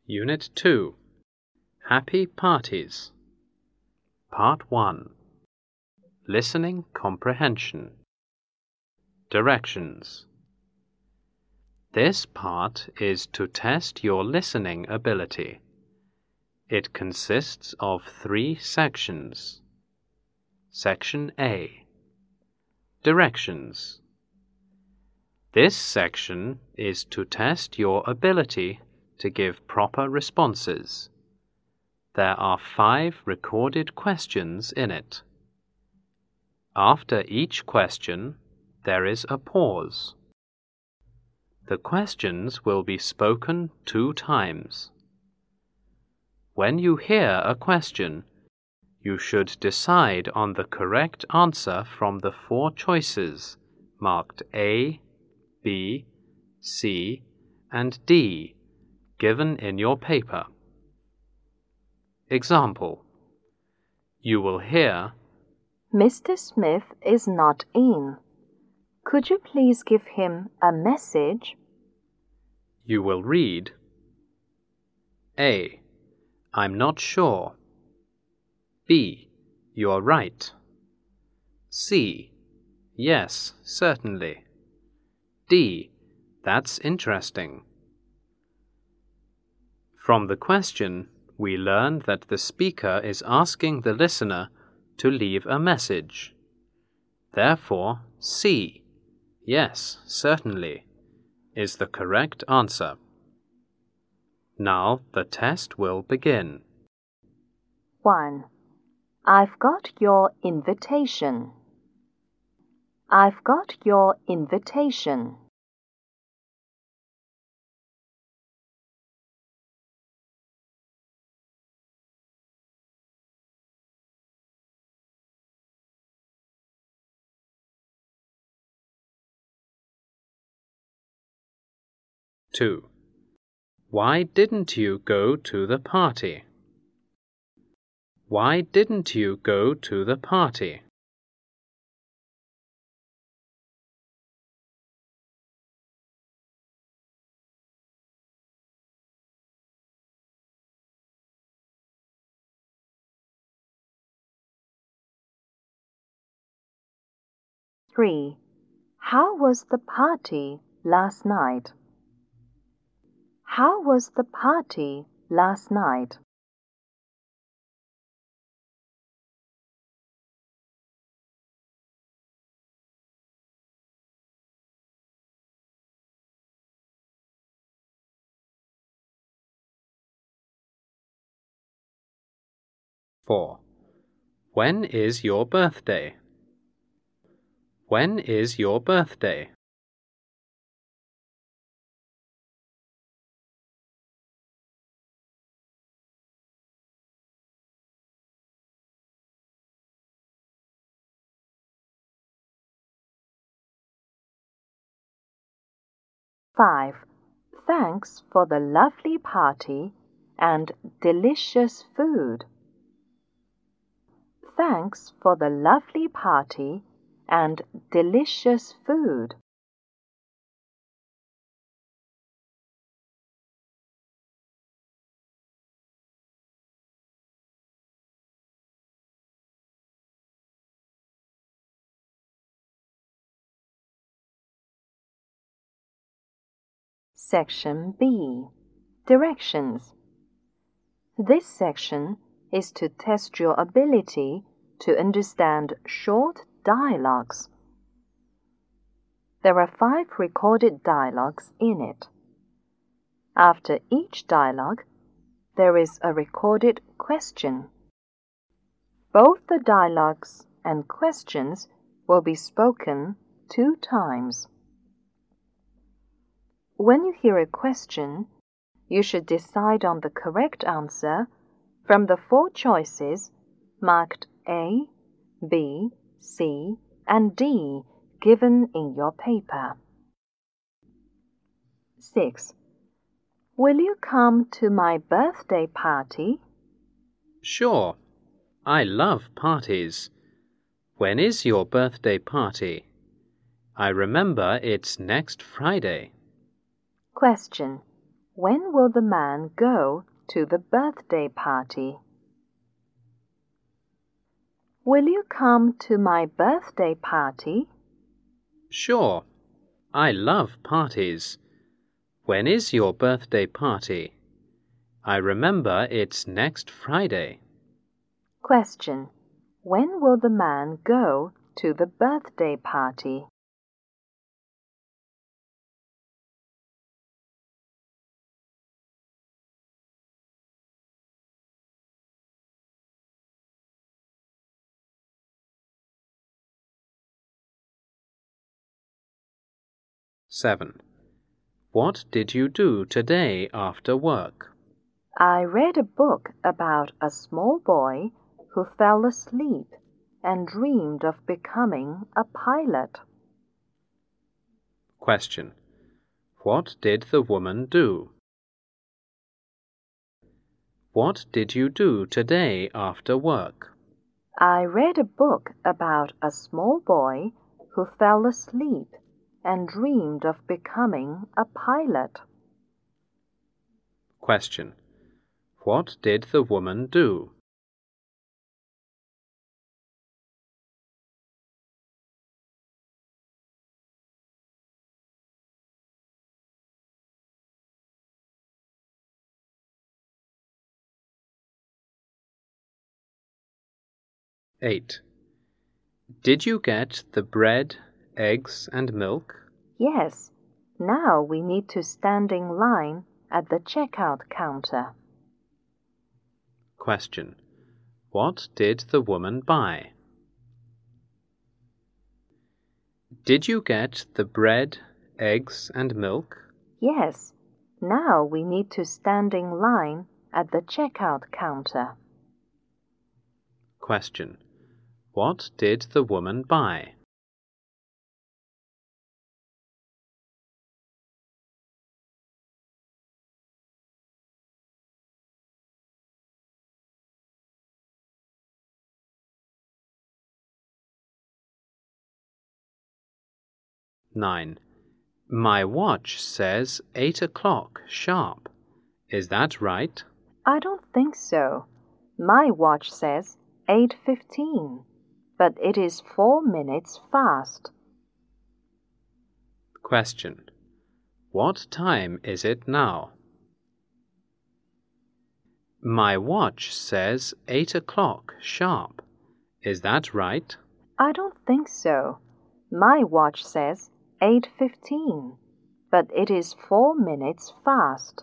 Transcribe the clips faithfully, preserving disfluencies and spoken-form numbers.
Unit two. Happy Parties. Part one. Listening Comprehension. Directions. This part is to test your listening ability. It consists of three sections. Section A. Directions. This section is to test your ability to give proper responses. There are five recorded questions in it. After each question, there is a pause. The questions will be spoken two times. When you hear a question, you should decide on the correct answer from the four choices marked A, B, C, and D given in your paper. Example. You will hear, Mister Smith is not in. Could you please give him a message? You will read, A. I'm not sure. B. You're right. C. Yes, certainly. D. That's interesting. From the question, we learn that the speaker is asking the listener to leave a message. Therefore, C. Yes, certainly, is the correct answer. Now the test will begin. one. I've got your invitation. I've got your invitation. two. Why didn't you go to the party? Why didn't you go to the party? three. How was the party last night? How was the party last night? four. When is your birthday? When is your birthday? five. Thanks for the lovely party and delicious food. Thanks for the lovely party and delicious food. Section B. Directions. This section is to test your ability to understand short dialogues. There are five recorded dialogues in it. After each dialogue, there is a recorded question. Both the dialogues and questions will be spoken two times. When you hear a question, you should decide on the correct answer from the four choices marked A, B, C, and D given in your paper. six. Will you come to my birthday party? Sure. I love parties. When is your birthday party? I remember it's next Friday. Question. When will the man go to the birthday party? Will you come to my birthday party? Sure. I love parties. When is your birthday party? I remember it's next Friday. Question. When will the man go to the birthday party? seven. What did you do today after work? I read a book about a small boy who fell asleep and dreamed of becoming a pilot. Question. What did the woman do? What did you do today after work? I read a book about a small boy who fell asleep and dreamed of becoming a pilot. Question. What did the woman do? eight. Did you get the bread, eggs, and milk? Yes. Now we need to stand in line at the checkout counter. Question. What did the woman buy? Did you get the bread, eggs, and milk? Yes. Now we need to stand in line at the checkout counter. Question. What did the woman buy? nine. My watch says eight o'clock sharp. Is that right? I don't think so. My watch says eight fifteen, but it is four minutes fast. Question. What time is it now? My watch says eight o'clock sharp. Is that right? I don't think so. My watch says eight fifteen, but it is four minutes fast.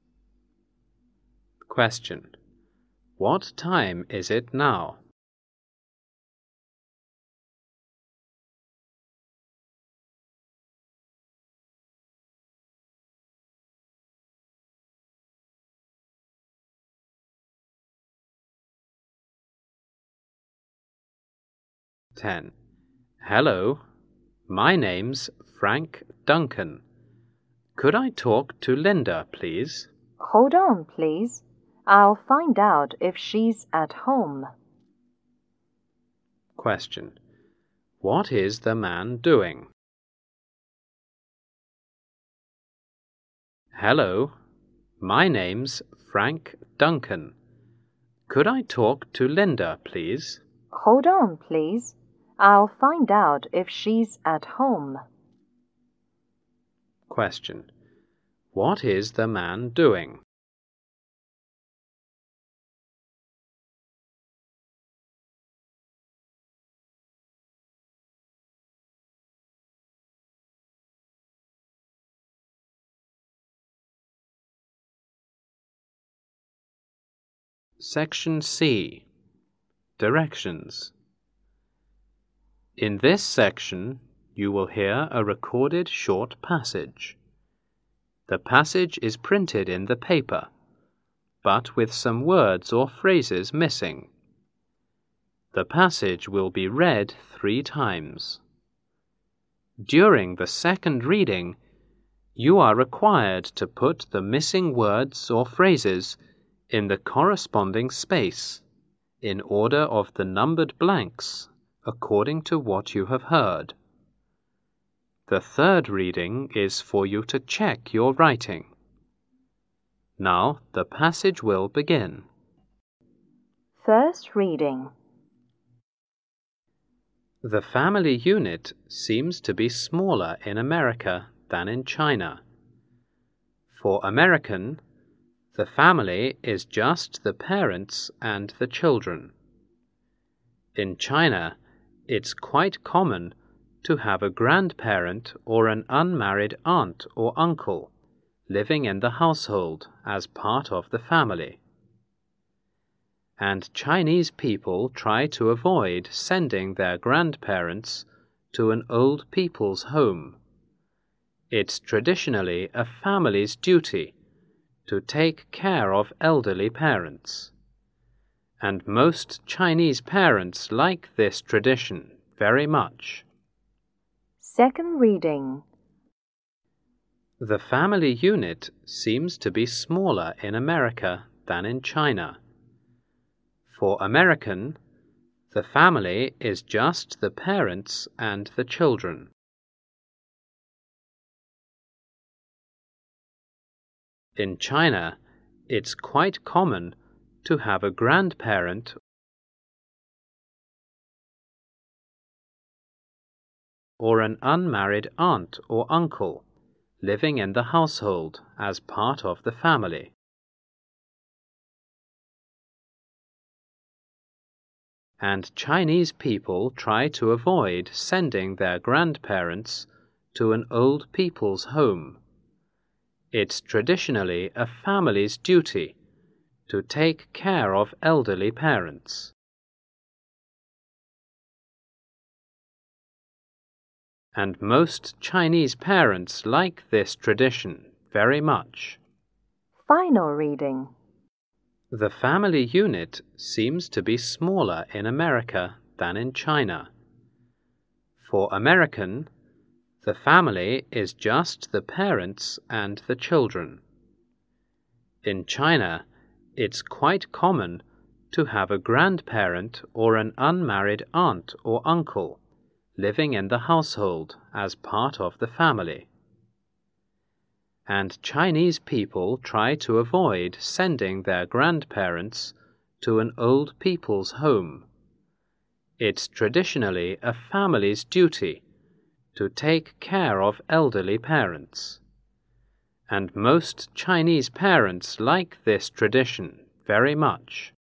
Question. What time is it now? ten. Hello, my name's Frank Duncan. Could I talk to Linda, please? Hold on, please. I'll find out if she's at home. Question. What is the man doing? Hello, my name's Frank Duncan. Could I talk to Linda, please? Hold on, please. I'll find out if she's at home. Question. What is the man doing? Section C. Directions. In this section, you will hear a recorded short passage. The passage is printed in the paper, but with some words or phrases missing. The passage will be read three times. During the second reading, you are required to put the missing words or phrases in the corresponding space, in order of the numbered blanks, according to what you have heard. The third reading is for you to check your writing. Now the passage will begin. First reading. The family unit seems to be smaller in America than in China. For American, the family is just the parents and the children. In China, it's quite common to have a grandparent or an unmarried aunt or uncle living in the household as part of the family. And Chinese people try to avoid sending their grandparents to an old people's home. It's traditionally a family's duty to take care of elderly parents. And most Chinese parents like this tradition very much. Second reading. The family unit seems to be smaller in America than in China. For American, the family is just the parents and the children. In China, it's quite common to have a grandparent or an unmarried aunt or uncle living in the household as part of the family. And Chinese people try to avoid sending their grandparents to an old people's home. It's traditionally a family's duty to take care of elderly parents. And most Chinese parents like this tradition very much. Final reading. The family unit seems to be smaller in America than in China. For American, the family is just the parents and the children. In China, it's quite common to have a grandparent or an unmarried aunt or uncle living in the household as part of the family. And Chinese people try to avoid sending their grandparents to an old people's home. It's traditionally a family's duty to take care of elderly parents. And most Chinese parents like this tradition very much.